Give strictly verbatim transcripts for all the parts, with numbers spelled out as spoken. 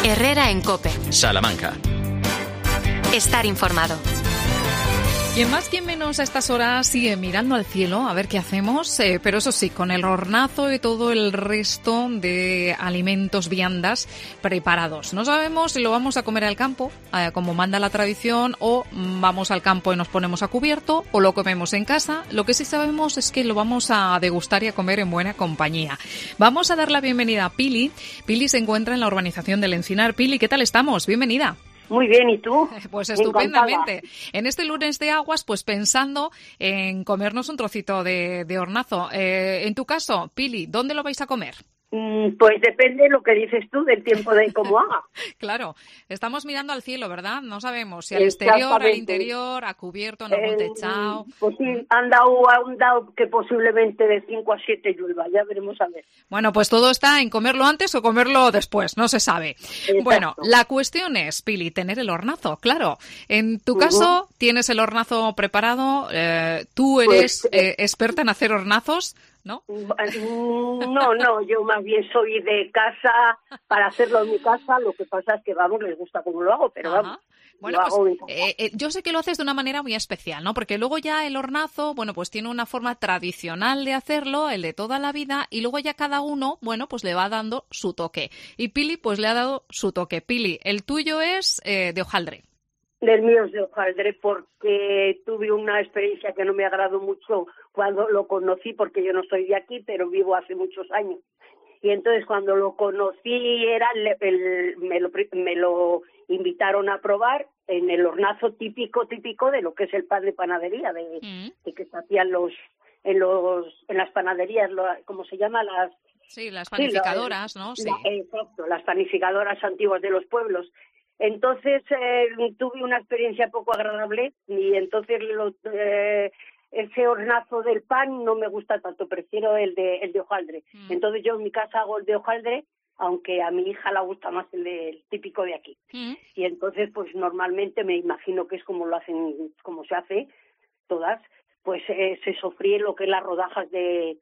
Herrera en COPE. Salamanca. Estar informado. Quien más, quien menos a estas horas sigue mirando al cielo a ver qué hacemos, eh, pero eso sí, con el hornazo y todo el resto de alimentos viandas preparados. No sabemos si lo vamos a comer al campo, eh, como manda la tradición, o vamos al campo y nos ponemos a cubierto, o lo comemos en casa. Lo que sí sabemos es que lo vamos a degustar y a comer en buena compañía. Vamos a dar la bienvenida a Pili. Pili se encuentra en la urbanización del Encinar. Pili, ¿qué tal estamos? Bienvenida. Muy bien, ¿y tú? Pues estupendamente. Encantada. En este lunes de aguas, pues pensando en comernos un trocito de, de hornazo. Eh, en tu caso, Pili, ¿dónde lo vais a comer? Pues depende de lo que dices tú, del tiempo de cómo haga. Claro, estamos mirando al cielo, ¿verdad? No sabemos si al exterior, al interior, a cubierto, en algún techado. Pues sí, han dado, han dado que posiblemente de cinco a siete llueva, ya veremos a ver. Bueno, pues todo está en comerlo antes o comerlo después, no se sabe. Exacto. Bueno, la cuestión es, Pili, tener el hornazo, claro. En tu uh-huh. caso, tienes el hornazo preparado, eh, tú eres pues, eh, experta en hacer hornazos, ¿no? No, no, yo más bien soy de casa, para hacerlo en mi casa, lo que pasa es que, vamos, les gusta cómo lo hago, pero Ajá. vamos. Bueno, pues eh, eh, yo sé que lo haces de una manera muy especial, ¿no? Porque luego ya el hornazo, bueno, pues tiene una forma tradicional de hacerlo, el de toda la vida, y luego ya cada uno, bueno, pues le va dando su toque. Y Pili, pues le ha dado su toque. Pili, el tuyo es eh, de hojaldre. Del mío es de hojaldre porque tuve una experiencia que no me agradó mucho cuando lo conocí, porque yo no soy de aquí, pero vivo hace muchos años. Y entonces cuando lo conocí era el, el, me, lo, me lo invitaron a probar en el hornazo típico, típico de lo que es el pan de panadería, de, mm. de que se hacían los, en los en las panaderías, lo, ¿cómo se llama? Las Sí, las panificadoras, sí, la, ¿no? Sí. La, exacto, las panificadoras antiguas de los pueblos. Entonces eh, tuve una experiencia poco agradable y entonces lo, eh, ese hornazo del pan no me gusta tanto, prefiero el de el de hojaldre. Mm. Entonces yo en mi casa hago el de hojaldre, aunque a mi hija le gusta más el, de, el típico de aquí. Mm. Y entonces pues normalmente me imagino que es como lo hacen, como se hace todas, pues eh, se sofríe lo que es las rodajas de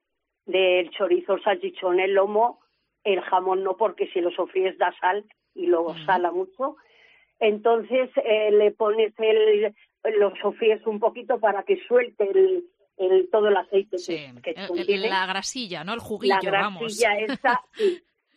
del chorizo, el salchichón, el lomo, el jamón no, porque si lo sofríes da sal y lo uh-huh. sala mucho. Entonces eh, le pones el, lo sofríes un poquito para que suelte el, el todo el aceite sí. que, que el, contiene. La grasilla, ¿no? El juguillo, la grasilla vamos. esa, sí.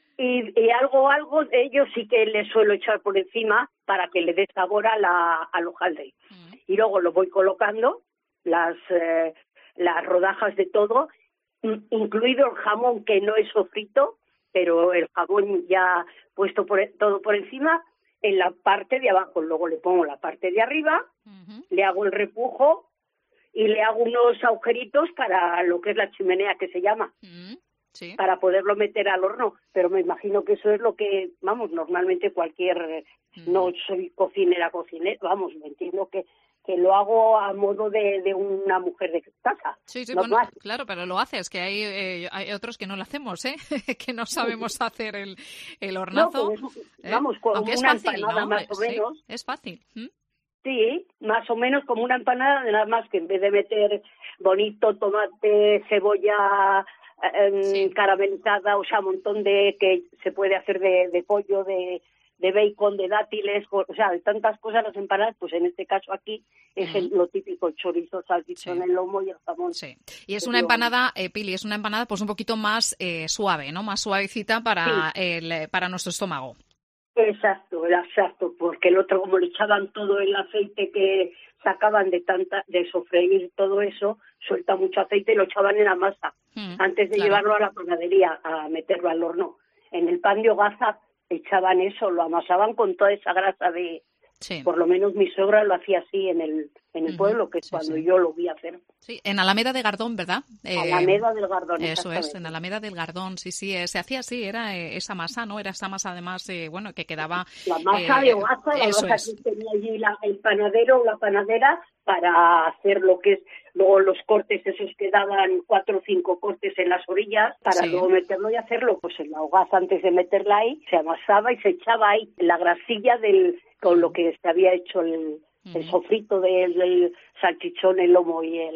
y, y algo, algo de ello sí que le suelo echar por encima para que le dé sabor a la, al hojaldre. Uh-huh. Y luego lo voy colocando, las, eh, las rodajas de todo, incluido el jamón que no es sofrito, pero el jamón ya puesto por, todo por encima, en la parte de abajo. Luego le pongo la parte de arriba, uh-huh. le hago el repujo y le hago unos agujeritos para lo que es la chimenea, que se llama, uh-huh. sí. para poderlo meter al horno. Pero me imagino que eso es lo que, vamos, normalmente cualquier, uh-huh. no soy cocinera, cocinera, vamos, me entiendo que que lo hago a modo de, de una mujer de casa. Sí, sí, bueno, claro, pero lo haces, que hay, eh, hay otros que no lo hacemos, ¿eh? que no sabemos hacer el, el hornazo. No, pues, ¿eh? Vamos, como Aunque una es fácil, empanada ¿no? más o menos. Sí, es fácil. ¿Mm? Sí, más o menos como una empanada, nada más que en vez de meter bonito tomate, cebolla eh, sí. caramelizada, o sea, un montón de que se puede hacer de, de pollo, de... de bacon, de dátiles, o sea, de tantas cosas las empanadas, pues en este caso aquí es el, lo típico, el chorizo, salchichón, sí. el lomo y el jamón. Sí, y es una empanada, eh, Pili, es una empanada pues un poquito más eh, suave, ¿no? Más suavecita para, sí. el, para nuestro estómago. Exacto, exacto, porque el otro, como le echaban todo el aceite que sacaban de tanta de sofreír todo eso, suelta mucho aceite y lo echaban en la masa, mm, antes de claro. llevarlo a la panadería, a meterlo al horno. En el pan de hogaza echaban eso, lo amasaban con toda esa grasa de... Sí. Por lo menos mi suegra lo hacía así en el en el uh-huh. pueblo, que es sí, cuando sí. yo lo vi hacer. Sí, en Alameda de Gardón, ¿verdad? Eh, Alameda del Gardón, eso es, en Alameda del Gardón, sí, sí, eh, se hacía así, era eh, esa masa, ¿no? Era esa masa, además, eh, bueno, que quedaba... La masa eh, de hogaza, la masa es. que tenía allí la, el panadero o la panadera para hacer lo que es, luego los cortes esos que daban cuatro o cinco cortes en las orillas, para sí. luego meterlo y hacerlo, pues en la hogaza antes de meterla ahí, se amasaba y se echaba ahí la grasilla del con lo que se había hecho el, uh-huh. el sofrito del, del salchichón, el lomo y el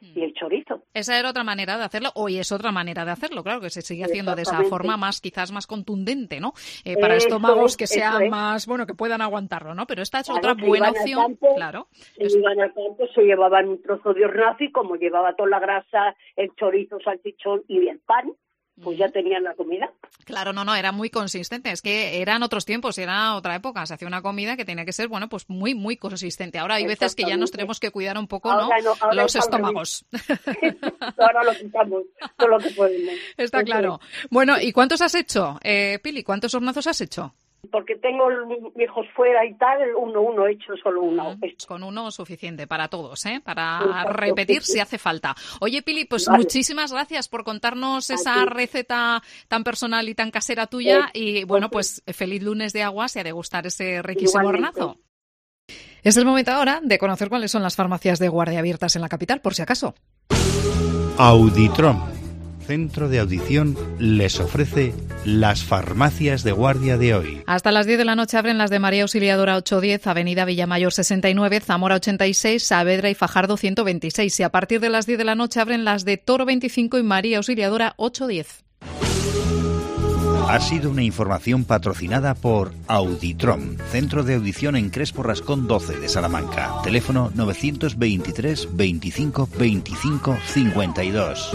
y el chorizo. Esa era otra manera de hacerlo, hoy es otra manera de hacerlo, claro, que se sigue haciendo de esa forma más, quizás más contundente, ¿no? Eh, para eso estómagos es, que sean es. más, bueno, que puedan aguantarlo, ¿no? Pero esta es claro, otra buena opción, campo, claro. Se es... iban al campo, se llevaban un trozo de hornazo y como llevaba toda la grasa, el chorizo, salchichón y el pan, pues ya tenían la comida. Claro, no, no, era muy consistente. Es que eran otros tiempos, era otra época. Se hacía una comida que tenía que ser, bueno, pues muy, muy consistente. Ahora hay veces que ya nos tenemos que cuidar un poco, ¿no? no los estómagos. Ahora lo quitamos todo lo que podemos. Está Eso claro. Es. Bueno, ¿y cuántos has hecho, eh, Pili? ¿Cuántos hornazos has hecho? Porque tengo hijos fuera y tal, uno, uno he hecho, solo uno. Mm, con uno suficiente para todos, ¿eh? Para Exacto, repetir sí, sí. si hace falta. Oye, Pili, pues vale. muchísimas gracias por contarnos esa Aquí. receta tan personal y tan casera tuya. Eh, y bueno, pues feliz lunes de aguas y a degustar ese riquísimo Igualmente. hornazo. Es el momento ahora de conocer cuáles son las farmacias de guardia abiertas en la capital, por si acaso. Auditrom, Centro de Audición, les ofrece las farmacias de guardia de hoy. Hasta las diez de la noche abren las de María Auxiliadora ochocientos diez, Avenida Villamayor sesenta y nueve, Zamora ochenta y seis, Saavedra y Fajardo ciento veintiséis. Y a partir de las diez de la noche abren las de Toro veinticinco y María Auxiliadora ochocientos diez. Ha sido una información patrocinada por Auditrom, Centro de Audición en Crespo Rascón doce de Salamanca. Teléfono novecientos veintitrés veinticinco veinticinco cincuenta y dos.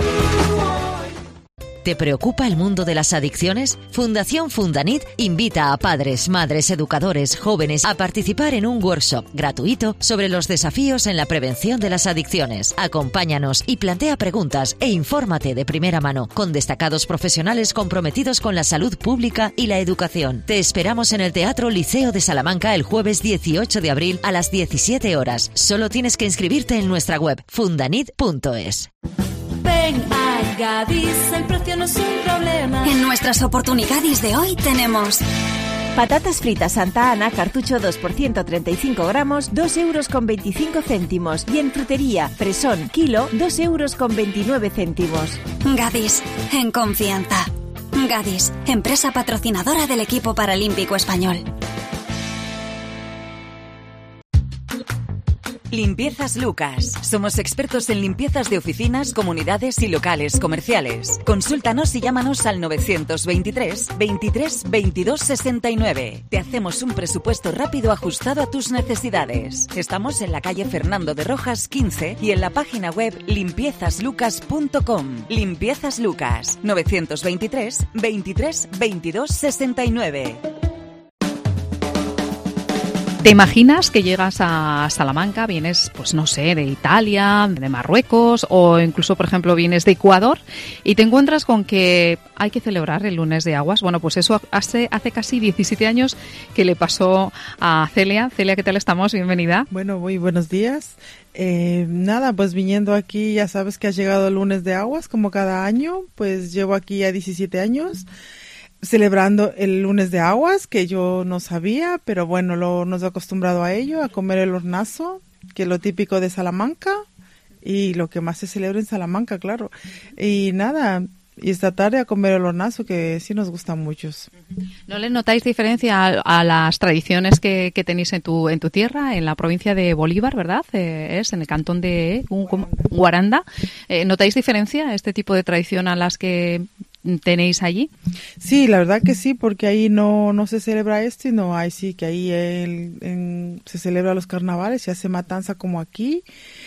¿Te preocupa el mundo de las adicciones? Fundación Fundanit invita a padres, madres, educadores, jóvenes a participar en un workshop gratuito sobre los desafíos en la prevención de las adicciones. Acompáñanos y plantea preguntas e infórmate de primera mano con destacados profesionales comprometidos con la salud pública y la educación. Te esperamos en el Teatro Liceo de Salamanca el jueves dieciocho de abril a las diecisiete horas. Solo tienes que inscribirte en nuestra web fundanit punto es. Ven a Gadis, el precio no es un problema. En nuestras oportunidades de hoy tenemos patatas fritas Santa Ana, cartucho dos por ciento treinta y cinco gramos, dos euros con veinticinco céntimos. Y en frutería, fresón, kilo, dos euros con veintinueve céntimos. Gadis, en confianza. Gadis, empresa patrocinadora del equipo paralímpico español. Limpiezas Lucas. Somos expertos en limpiezas de oficinas, comunidades y locales comerciales. Consúltanos y llámanos al novecientos veintitrés veintitrés veintidós sesenta y nueve. Te hacemos un presupuesto rápido ajustado a tus necesidades. Estamos en la calle Fernando de Rojas quince y en la página web limpiezas lucas punto com. Limpiezas Lucas. novecientos veintitrés veintitrés veintidós sesenta y nueve. ¿Te imaginas que llegas a Salamanca, vienes, pues no sé, de Italia, de Marruecos o incluso, por ejemplo, vienes de Ecuador y te encuentras con que hay que celebrar el lunes de aguas? Bueno, pues eso hace, hace casi diecisiete años que le pasó a Celia. Celia, ¿qué tal estamos? Bienvenida. Bueno, muy buenos días. Eh, nada, pues viniendo aquí, ya sabes que ha llegado el lunes de aguas, como cada año, pues llevo aquí ya diecisiete años. Celebrando el lunes de aguas, que yo no sabía, pero bueno, lo, nos he acostumbrado a ello, a comer el hornazo, que es lo típico de Salamanca y lo que más se celebra en Salamanca, claro. Y nada, y esta tarde a comer el hornazo, que sí nos gusta mucho. ¿No le notáis diferencia a, a las tradiciones que, que tenéis en tu en tu tierra, en la provincia de Bolívar, verdad? Eh, es en el cantón de Guaranda. Guaranda. Eh, ¿Notáis diferencia a este tipo de tradición a las que tenéis allí? Sí, la verdad que sí, porque ahí no no se celebra esto, y no hay sí que ahí el, en, se celebra los carnavales, se hace matanza como aquí,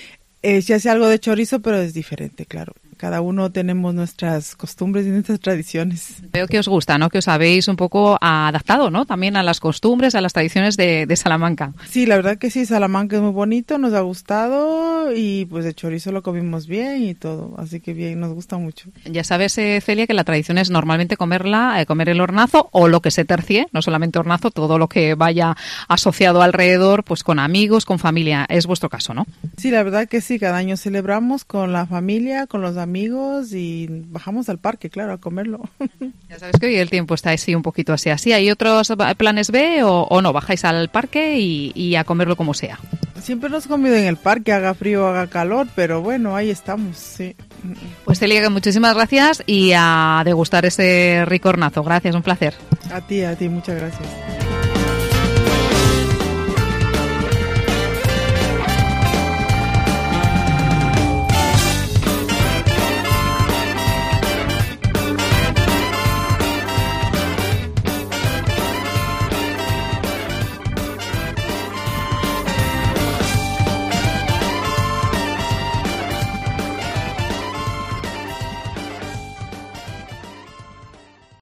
eh, se hace algo de chorizo, pero es diferente, claro. Cada uno tenemos nuestras costumbres y nuestras tradiciones. Veo que os gusta, ¿no? Que os habéis un poco adaptado, ¿no? También a las costumbres, a las tradiciones de, de Salamanca. Sí, la verdad que sí, Salamanca es muy bonito, nos ha gustado y pues el chorizo lo comimos bien y todo, así que bien, nos gusta mucho. Ya sabes, eh, Celia, que la tradición es normalmente comerla, eh, comer el hornazo o lo que se tercie, no solamente hornazo, todo lo que vaya asociado alrededor, pues con amigos, con familia. Es vuestro caso, ¿no? Sí, la verdad que sí, cada año celebramos con la familia, con los amigos. amigos y bajamos al parque, claro, a comerlo. Ya sabes que hoy el tiempo está así un poquito así. así. ¿Hay otros planes B o, o no? ¿Bajáis al parque y, y a comerlo como sea? Siempre nos hemos comido en el parque, haga frío, haga calor, pero bueno, ahí estamos, sí. Pues Celia, muchísimas gracias y a degustar ese rico hornazo. Gracias, un placer. A ti, a ti, muchas gracias.